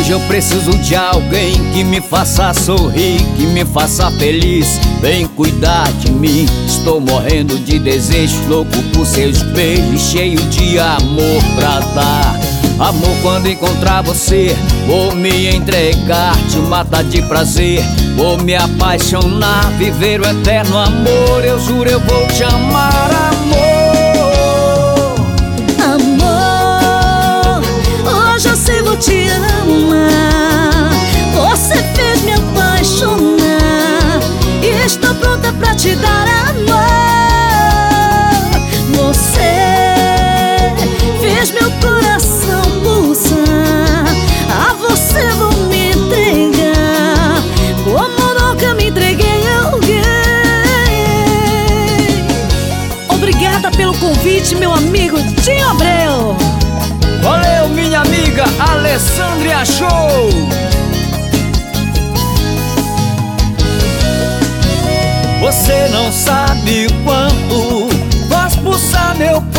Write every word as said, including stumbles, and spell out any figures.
Hoje eu preciso de alguém que me faça sorrir, que me faça feliz. Vem cuidar de mim, estou morrendo de desejo, louco por seus beijos, cheio de amor pra dar. Amor, quando encontrar você, vou me entregar, te matar de prazer, vou me apaixonar, viver o eterno amor. Eu juro, eu vou te amar, amor. Amor, hoje eu sei, vou te amar. Você fez me apaixonar e estou pronta pra te dar amor. Você fez meu coração pulsar, a você vou me entregar como nunca me entreguei a alguém. Obrigada pelo convite, meu amigo Dinho Abreu. Valeu, minha amiga Alessandria Show. Você não sabe quanto faz pulsar meu